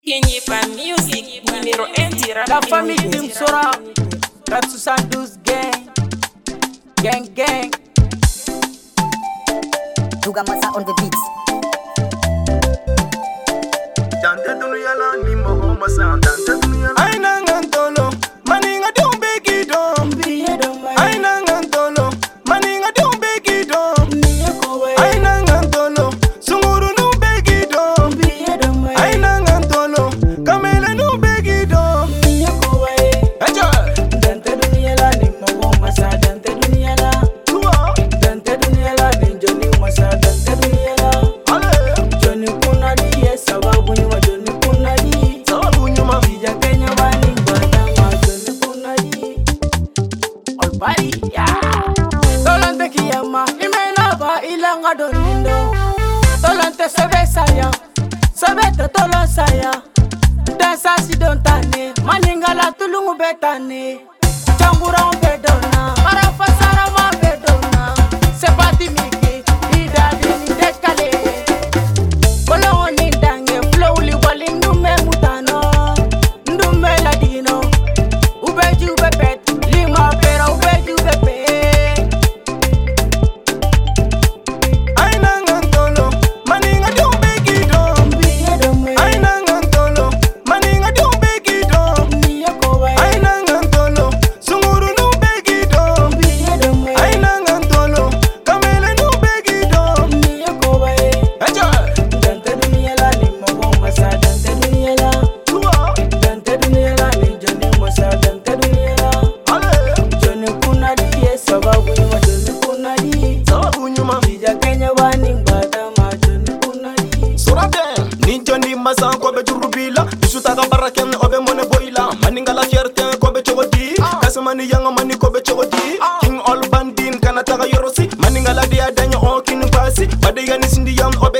Kenny Pan Music, numéro 1 du rap. La famille Dimsora, Rap 72 gang, gang. Duga Massa on the beat. Dante dunia la ni mogo masa dante dunia la. Aina ngantolo, maninga dumbe gidom. Aina ngantolo, maninga dumbe gidom. Aina ngantolo, sunguru numbe gidom. Aina ngantolo, kamele numbe gidom. Ejo, Dante dunia la ni mogo masa dante dunia la. tuwa, Dante dunia la ni Johnny masa dante dunia la. ale, Johnny kunadi ye sababu nyuma Johnny kunadi. sababu nyuma. Ija Kenya bani badama Johnny kunadi. All body yeah. Tolante kiyama imena ba ilanga donindo. Tolante sebe saya, sebe te tolo saya. Dansa si don tane, maningala tulungu betane. Changura bedona, marafasara ma bedona. Sepati miki, idadi ni dekale. Bolo ni dange, flowli wali ndume mutano, ndume ladino. Ubeju bepet, lima pera ubeju bepet. Aina ngantolo, maninga dumbe gidom. Aina ngantolo, maninga dumbe gidom. Aina ngantolo, sunguru numbe gidom. Aina ngantolo, kamele numbe gidom. Ejo, Dante dunia la ni mogo masa dante dunia la. tuwa, Dante dunia la ni Johnny masa dante dunia la. ale, Johnny kunadi ye sababu nyuma Johnny kunadi. sababu nyuma. Ija Kenya bani badama Johnny kunadi. Surate, ninja ni masa kobe jurubila. Isuta ka baraken obe mone boila. Maninga la fierté kobe chogodi. Kasamani yanga mani kobe chogodi. King all bandin kana taga yorosi. Maninga la dia danya o kin pasi. Bade yani sindi yam obe